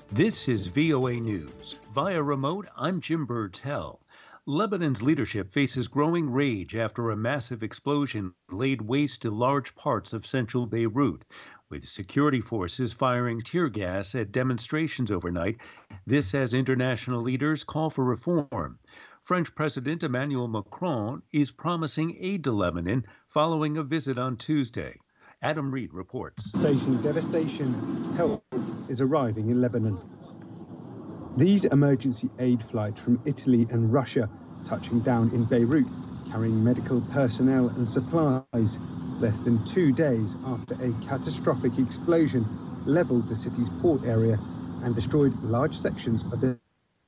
This is VOA News. Via remote, I'm Jim Burtell. Lebanon's leadership faces growing rage after a massive explosion laid waste to large parts of central Beirut, with security forces firing tear gas at demonstrations overnight. This as international leaders call for reform. French President Emmanuel Macron is promising aid to Lebanon following a visit on Tuesday. Adam Reed reports. Facing devastation, help is arriving in Lebanon. These emergency aid flights from Italy and Russia touching down in Beirut, carrying medical personnel and supplies, less than 2 days after a catastrophic explosion leveled the city's port area and destroyed large sections of the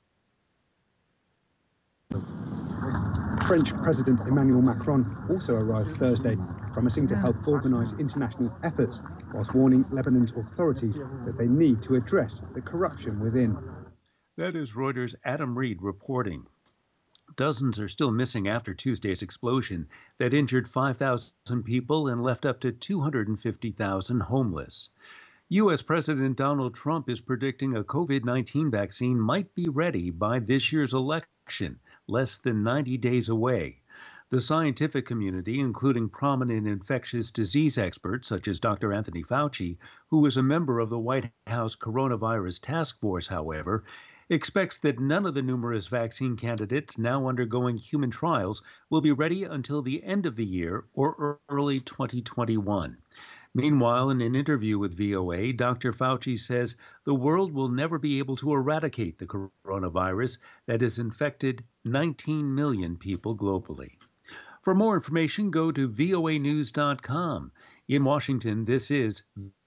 French President Emmanuel Macron also arrived Thursday, promising to help organise international efforts, whilst warning Lebanon's authorities that they need to address the corruption within. That is Reuters' Adam Reed reporting. Dozens are still missing after Tuesday's explosion that injured 5,000 people and left up to 250,000 homeless. U.S. President Donald Trump is predicting a COVID-19 vaccine might be ready by this year's election, less than 90 days away. The scientific community, including prominent infectious disease experts such as Dr. Anthony Fauci, who is a member of the White House Coronavirus Task Force, however, expects that none of the numerous vaccine candidates now undergoing human trials will be ready until the end of the year or early 2021. Meanwhile, in an interview with VOA, Dr. Fauci says the world will never be able to eradicate the coronavirus that has infected 19 million people globally. For more information, go to voanews.com. In Washington, this is